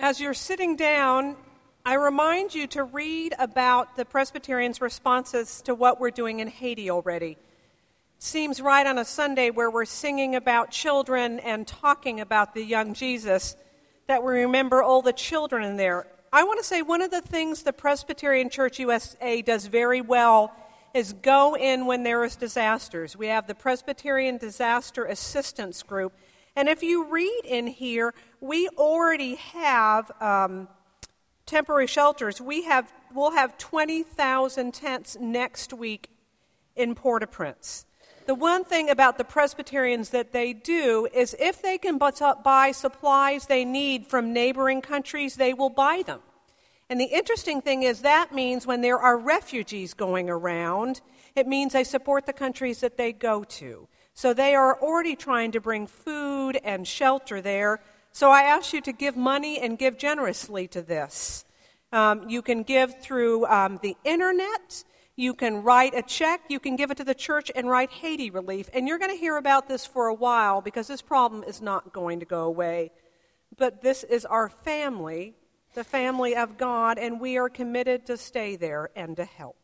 As you're sitting down, I remind you to read about the Presbyterians' responses to what we're doing in Haiti already. It seems right on a Sunday where we're singing about children and talking about the young Jesus that we remember all the children in there. I want to say one of the things the Presbyterian Church USA does very well is go in when there is disasters. We have the Presbyterian Disaster Assistance Group. And if you read in here, we already have temporary shelters. We'll have 20,000 tents next week in Port-au-Prince. The one thing about the Presbyterians that they do is if they can buy supplies they need from neighboring countries, they will buy them. And the interesting thing is that means when there are refugees going around, it means they support the countries that they go to. So they are already trying to bring food and shelter there. So I ask you to give money and give generously to this. You can give through the internet. You can write a check. You can give it to the church and write Haiti Relief. And you're going to hear about this for a while because this problem is not going to go away. But this is our family, the family of God, and we are committed to stay there and to help.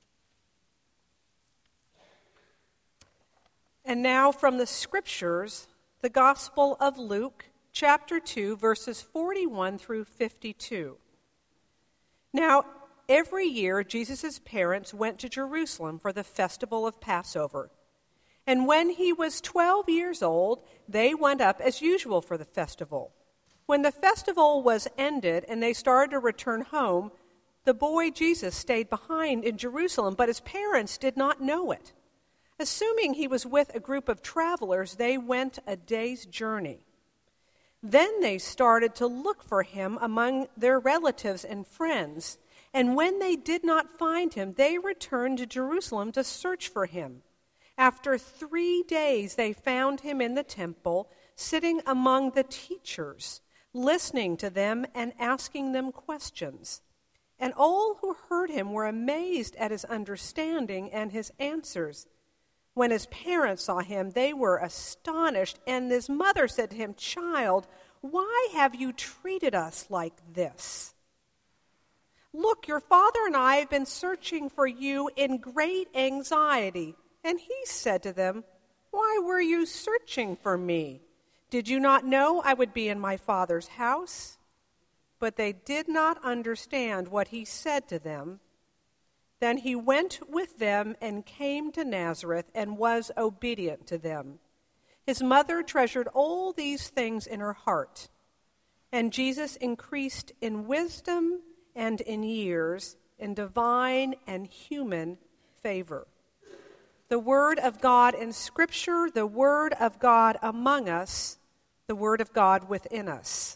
And now from the Scriptures, the Gospel of Luke, chapter 2, verses 41 through 52. Now, every year, Jesus' parents went to Jerusalem for the festival of Passover. And when he was 12 years old, they went up as usual for the festival. When the festival was ended and they started to return home, the boy Jesus stayed behind in Jerusalem, but his parents did not know it. Assuming he was with a group of travelers, they went a day's journey. Then they started to look for him among their relatives and friends. And when they did not find him, they returned to Jerusalem to search for him. After 3 days, they found him in the temple, sitting among the teachers, listening to them and asking them questions. And all who heard him were amazed at his understanding and his answers. When his parents saw him, they were astonished, and his mother said to him, "Child, why have you treated us like this? Look, your father and I have been searching for you in great anxiety." And he said to them, "Why were you searching for me? Did you not know I would be in my father's house?" But they did not understand what he said to them. Then he went with them and came to Nazareth and was obedient to them. His mother treasured all these things in her heart. And Jesus increased in wisdom and in years, in divine and human favor. The word of God in Scripture, the word of God among us, the word of God within us.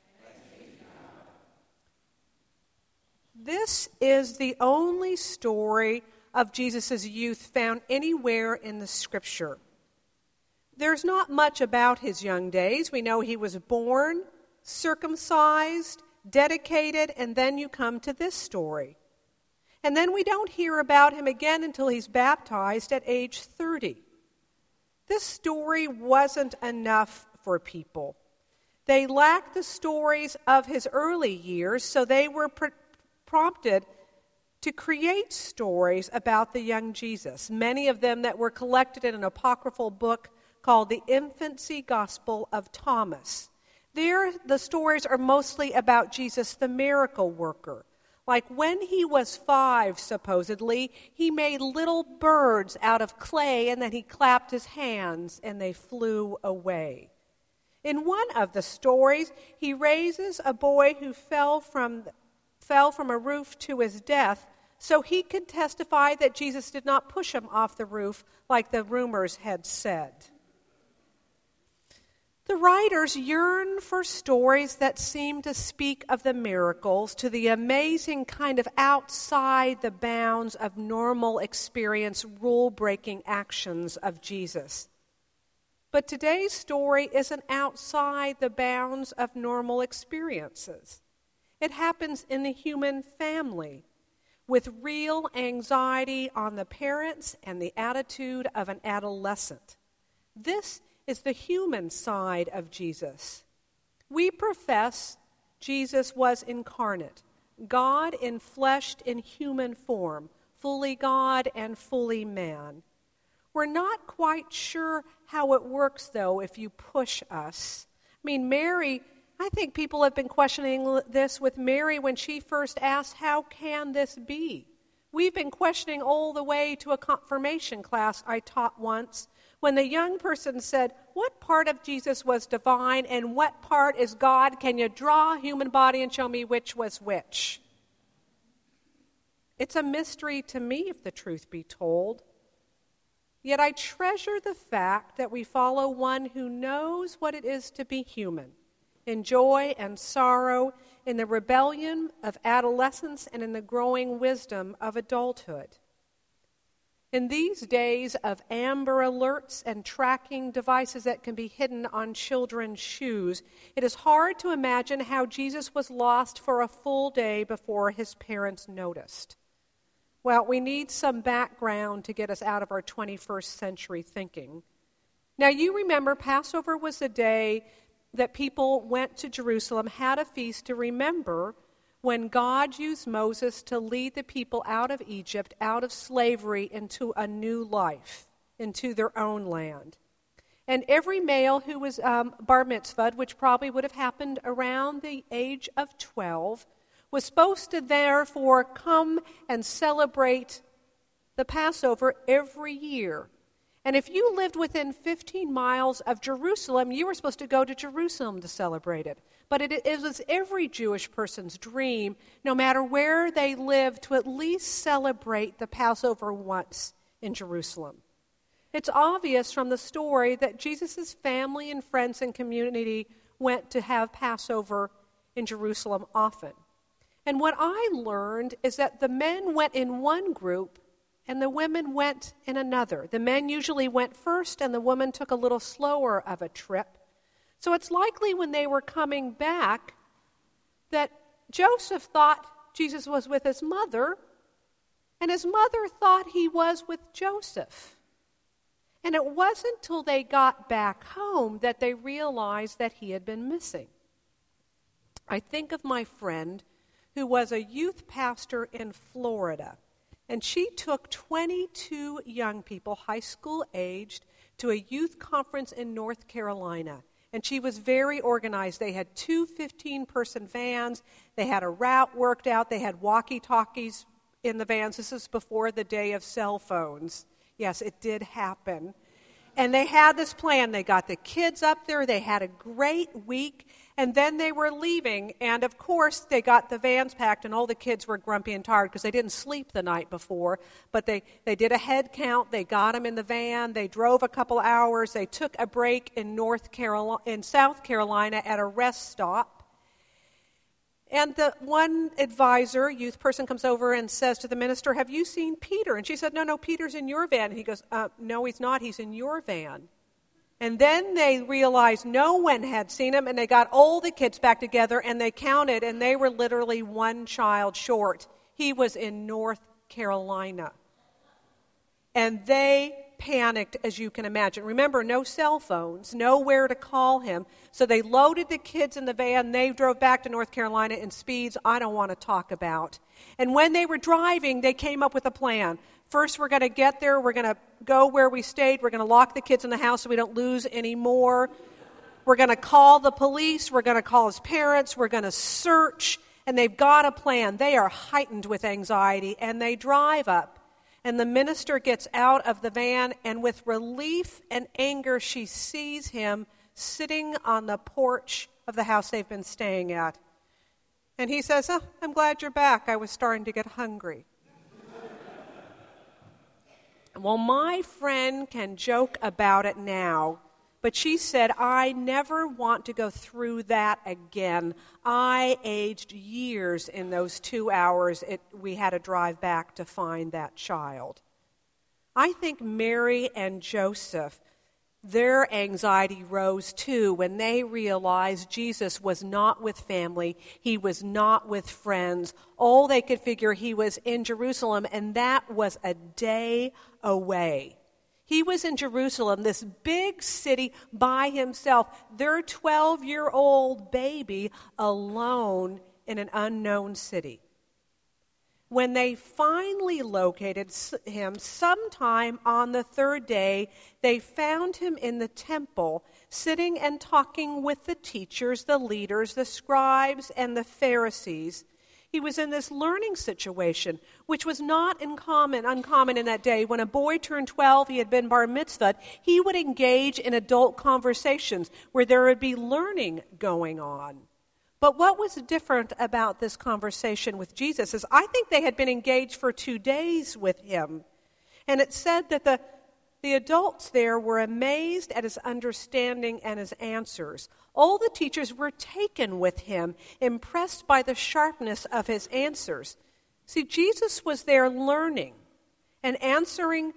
This is the only story of Jesus' youth found anywhere in the Scripture. There's not much about his young days. We know he was born, circumcised, dedicated, and then you come to this story. And then we don't hear about him again until he's baptized at age 30. This story wasn't enough for people. They lacked the stories of his early years, so they were prompted to create stories about the young Jesus, many of them that were collected in an apocryphal book called the Infancy Gospel of Thomas. There, the stories are mostly about Jesus, the miracle worker. Like when he was 5, supposedly, he made little birds out of clay and then he clapped his hands and they flew away. In one of the stories, he raises a boy who fell from a roof to his death so he could testify that Jesus did not push him off the roof like the rumors had said. The writers yearn for stories that seem to speak of the miracles, to the amazing kind of outside the bounds of normal experience, rule-breaking actions of Jesus. But today's story isn't outside the bounds of normal experiences. It happens in the human family, with real anxiety on the parents and the attitude of an adolescent. This is the human side of Jesus. We profess Jesus was incarnate, God enfleshed in human form, fully God and fully man. We're not quite sure how it works, though, if you push us. I mean, Mary, I think people have been questioning this with Mary when she first asked, how can this be? We've been questioning all the way to a confirmation class I taught once, when the young person said, what part of Jesus was divine and what part is God? Can you draw a human body and show me which was which? It's a mystery to me, if the truth be told. Yet I treasure the fact that we follow one who knows what it is to be human, in joy and sorrow, in the rebellion of adolescence, and in the growing wisdom of adulthood. In these days of Amber Alerts and tracking devices that can be hidden on children's shoes, it is hard to imagine how Jesus was lost for a full day before his parents noticed. Well, we need some background to get us out of our 21st century thinking. Now, you remember Passover was the day that people went to Jerusalem, had a feast to remember when God used Moses to lead the people out of Egypt, out of slavery, into a new life, into their own land. And every male who was bar mitzvahed, which probably would have happened around the age of 12, was supposed to therefore come and celebrate the Passover every year. And if you lived within 15 miles of Jerusalem, you were supposed to go to Jerusalem to celebrate it. But it was every Jewish person's dream, no matter where they lived, to at least celebrate the Passover once in Jerusalem. It's obvious from the story that Jesus' family and friends and community went to have Passover in Jerusalem often. And what I learned is that the men went in one group and the women went in another. The men usually went first and the women took a little slower of a trip. So it's likely when they were coming back that Joseph thought Jesus was with his mother and his mother thought he was with Joseph. And it wasn't until they got back home that they realized that he had been missing. I think of my friend who was a youth pastor in Florida, and she took 22 young people, high school aged, to a youth conference in North Carolina. And she was very organized. They had 2 15-person vans. They had a route worked out. They had walkie-talkies in the vans. This is before the day of cell phones. Yes, it did happen. And they had this plan. They got the kids up there. They had a great week. And then they were leaving. And, of course, they got the vans packed, and all the kids were grumpy and tired because they didn't sleep the night before. But they did a head count. They got them in the van. They drove a couple hours. They took a break in South Carolina at a rest stop. And the one advisor, youth person, comes over and says to the minister, "Have you seen Peter?" And she said, No, Peter's in your van. And he goes, No, he's not. He's in your van. And then they realized no one had seen him, and they got all the kids back together, and they counted, and they were literally one child short. He was in North Carolina. And they panicked, as you can imagine. Remember, no cell phones, nowhere to call him. So they loaded the kids in the van. They drove back to North Carolina in speeds I don't want to talk about. And when they were driving, they came up with a plan. First, we're going to get there. We're going to go where we stayed. We're going to lock the kids in the house so we don't lose any more. We're going to call the police. We're going to call his parents. We're going to search. And they've got a plan. They are heightened with anxiety, and they drive up. And the minister gets out of the van, and with relief and anger, she sees him sitting on the porch of the house they've been staying at. And he says, I'm glad you're back. I was starting to get hungry. Well, my friend can joke about it now, but she said, I never want to go through that again. I aged years in those 2 hours we had to drive back to find that child. I think Mary and Joseph, their anxiety rose too when they realized Jesus was not with family. He was not with friends. All they could figure, he was in Jerusalem, and that was a day away. He was in Jerusalem, this big city by himself, their 12-year-old baby alone in an unknown city. When they finally located him, sometime on the third day, they found him in the temple, sitting and talking with the teachers, the leaders, the scribes, and the Pharisees. He was in this learning situation, which was not uncommon in that day. When a boy turned 12, he had been bar mitzvahed, he would engage in adult conversations where there would be learning going on. But what was different about this conversation with Jesus is I think they had been engaged for 2 days with him. And it said that the adults there were amazed at his understanding and his answers. All the teachers were taken with him, impressed by the sharpness of his answers. See, Jesus was there learning and answering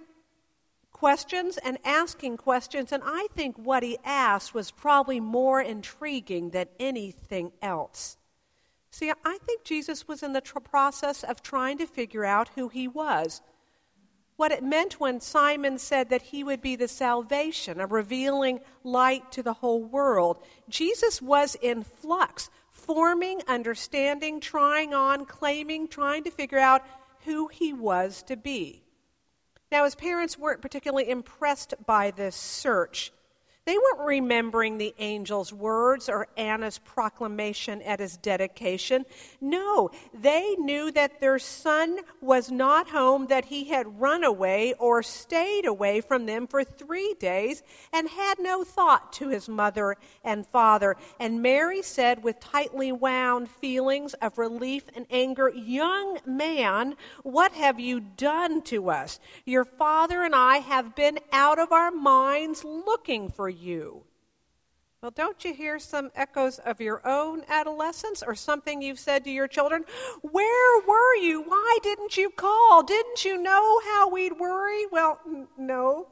questions and asking questions, and I think what he asked was probably more intriguing than anything else. See, I think Jesus was in the process of trying to figure out who he was. What it meant when Simon said that he would be the salvation, a revealing light to the whole world. Jesus was in flux, forming, understanding, trying on, claiming, trying to figure out who he was to be. Now, his parents weren't particularly impressed by this search. They weren't remembering the angel's words or Anna's proclamation at his dedication. No, they knew that their son was not home, that he had run away or stayed away from them for 3 days and had no thought to his mother and father. And Mary said with tightly wound feelings of relief and anger, "Young man, what have you done to us? Your father and I have been out of our minds looking for you." Well, don't you hear some echoes of your own adolescence or something you've said to your children? "Where were you? Why didn't you call? Didn't you know how we'd worry?" Well, no.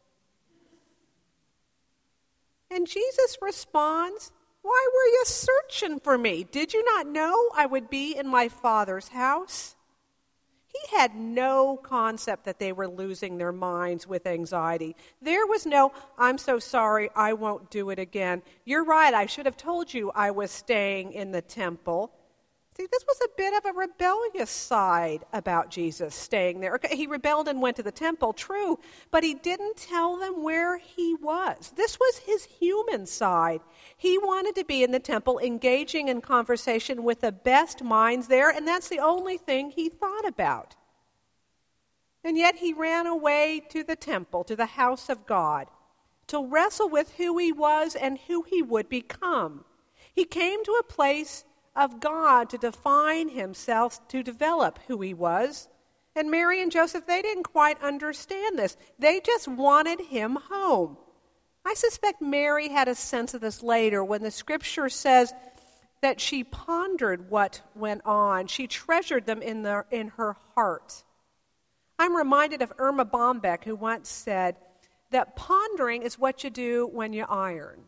And Jesus responds, "Why were you searching for me? Did you not know I would be in my Father's house?" He had no concept that they were losing their minds with anxiety. There was no, "I'm so sorry, I won't do it again. You're right, I should have told you I was staying in the temple." See, this was a bit of a rebellious side about Jesus staying there. Okay, he rebelled and went to the temple, true, but he didn't tell them where he was. This was his human side. He wanted to be in the temple, engaging in conversation with the best minds there, and that's the only thing he thought about. And yet he ran away to the temple, to the house of God, to wrestle with who he was and who he would become. He came to a place of God to define himself, to develop who he was. And Mary and Joseph, they didn't quite understand this. They just wanted him home. I suspect Mary had a sense of this later when the scripture says that she pondered what went on. She treasured them in her heart. I'm reminded of Irma Bombeck, who once said that pondering is what you do when you iron.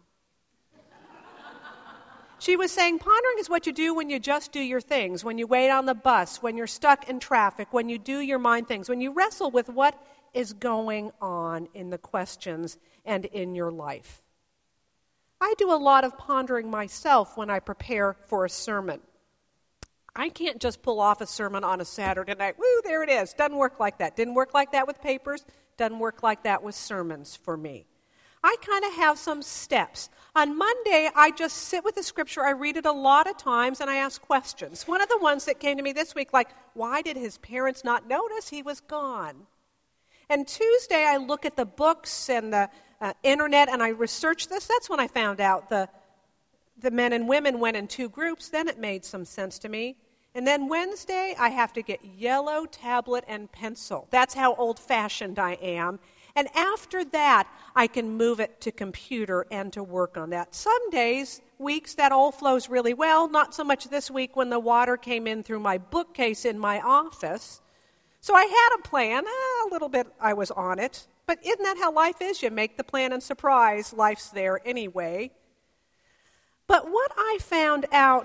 She was saying pondering is what you do when you just do your things, when you wait on the bus, when you're stuck in traffic, when you do your mind things, when you wrestle with what is going on in the questions and in your life. I do a lot of pondering myself when I prepare for a sermon. I can't just pull off a sermon on a Saturday night. Woo, there it is. Doesn't work like that. Didn't work like that with papers. Doesn't work like that with sermons for me. I kind of have some steps. On Monday, I just sit with the scripture. I read it a lot of times, and I ask questions. One of the ones that came to me this week, like, why did his parents not notice he was gone? And Tuesday, I look at the books and the internet, and I research this. That's when I found out the men and women went in 2 groups. Then it made some sense to me. And then Wednesday, I have to get yellow tablet and pencil. That's how old-fashioned I am. And after that, I can move it to computer and to work on that. Some days, weeks, that all flows really well. Not so much this week when the water came in through my bookcase in my office. So I had a plan. A little bit I was on it. But isn't that how life is? You make the plan and surprise. Life's there anyway. But what I found out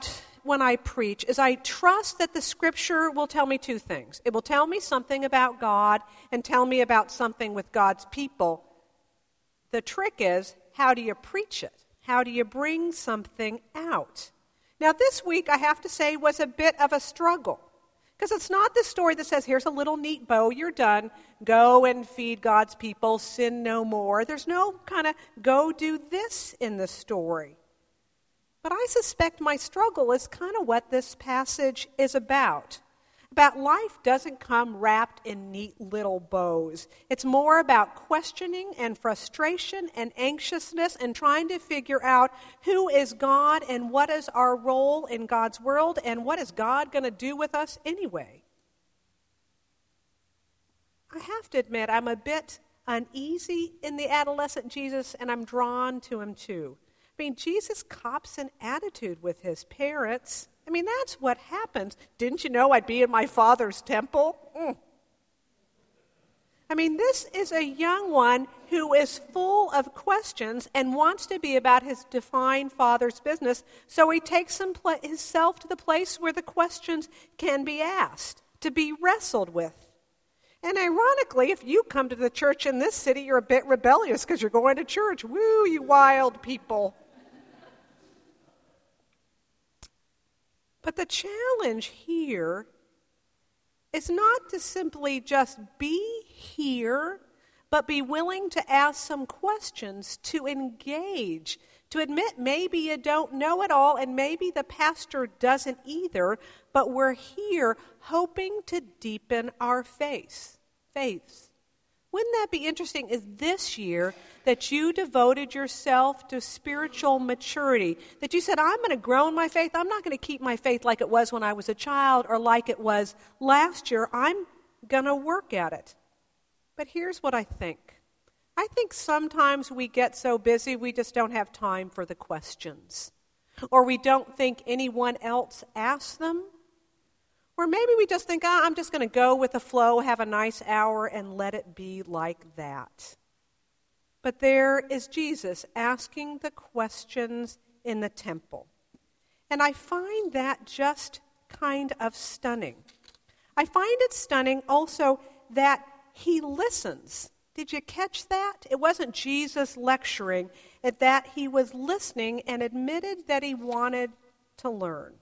when I preach is I trust that the Scripture will tell me two things. It will tell me something about God and tell me about something with God's people. The trick is, how do you preach it? How do you bring something out? Now, this week, I have to say, was a bit of a struggle. Because it's not the story that says, here's a little neat bow, you're done, go and feed God's people, sin no more. There's no kind of go do this in the story. But I suspect my struggle is kind of what this passage is about. About life doesn't come wrapped in neat little bows. It's more about questioning and frustration and anxiousness and trying to figure out who is God and what is our role in God's world and what is God going to do with us anyway. I have to admit, I'm a bit uneasy in the adolescent Jesus, and I'm drawn to him too. I mean, Jesus cops an attitude with his parents. I mean, that's what happens. Didn't you know I'd be in my Father's temple? I mean, this is a young one who is full of questions and wants to be about his divine Father's business, so he takes himself to the place where the questions can be asked, to be wrestled with. And ironically, if you come to the church in this city, you're a bit rebellious because you're going to church. Woo, you wild people. But the challenge here is not to simply just be here, but be willing to ask some questions, to engage, to admit maybe you don't know it all and maybe the pastor doesn't either, but we're here hoping to deepen our faiths. Wouldn't that be interesting is this year that you devoted yourself to spiritual maturity, that you said, I'm going to grow in my faith. I'm not going to keep my faith like it was when I was a child or like it was last year. I'm going to work at it. But here's what I think. I think sometimes we get so busy we just don't have time for the questions. Or we don't think anyone else asks them. Or maybe we just think, I'm just going to go with the flow, have a nice hour, and let it be like that. But there is Jesus asking the questions in the temple. And I find that just kind of stunning. I find it stunning also that he listens. Did you catch that? It wasn't Jesus lecturing, it's that he was listening and admitted that he wanted to learn.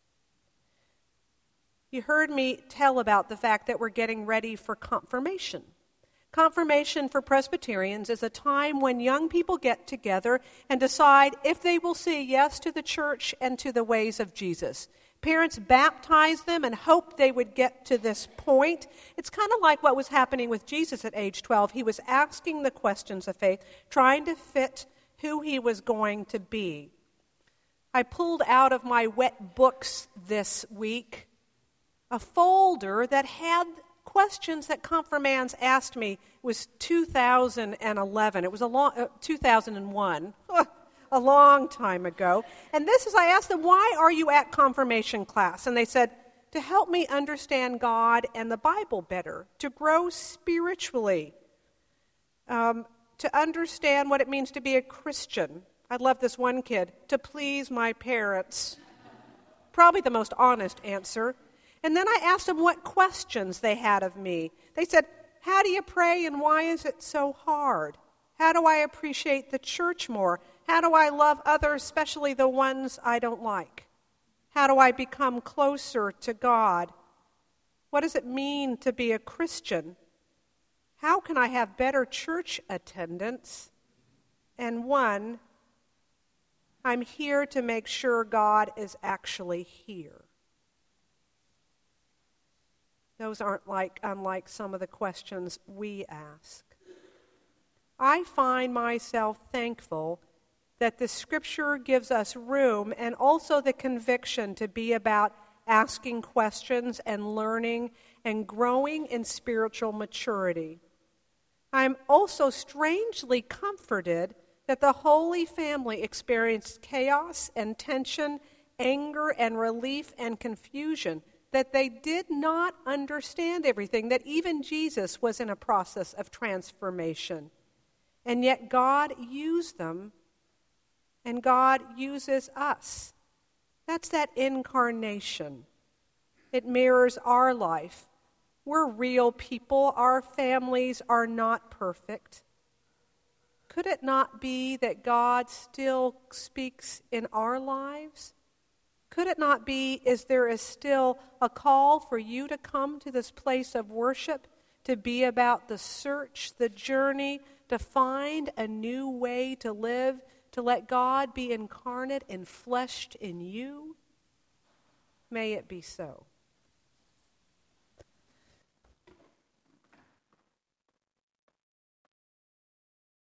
You heard me tell about the fact that we're getting ready for confirmation. Confirmation for Presbyterians is a time when young people get together and decide if they will say yes to the church and to the ways of Jesus. Parents baptize them and hope they would get to this point. It's kind of like what was happening with Jesus at age 12. He was asking the questions of faith, trying to fit who he was going to be. I pulled out of my wet books this week a folder that had questions that confirmands asked me. It was 2011. It was 2001, a long time ago. And this is, I asked them, why are you at confirmation class? And they said, to help me understand God and the Bible better, to grow spiritually, to understand what it means to be a Christian. I love this one kid, to please my parents. Probably the most honest answer. And then I asked them what questions they had of me. They said, how do you pray and why is it so hard? How do I appreciate the church more? How do I love others, especially the ones I don't like? How do I become closer to God? What does it mean to be a Christian? How can I have better church attendance? And one, I'm here to make sure God is actually here. Those aren't unlike some of the questions we ask. I find myself thankful that the Scripture gives us room and also the conviction to be about asking questions and learning and growing in spiritual maturity. I'm also strangely comforted that the Holy Family experienced chaos and tension, anger and relief and confusion, that they did not understand everything, that even Jesus was in a process of transformation. And yet God used them, and God uses us. That's that incarnation. It mirrors our life. We're real people. Our families are not perfect. Could it not be that God still speaks in our lives? Could it not be, there is still a call for you to come to this place of worship, to be about the search, the journey, to find a new way to live, to let God be incarnate and fleshed in you? May it be so.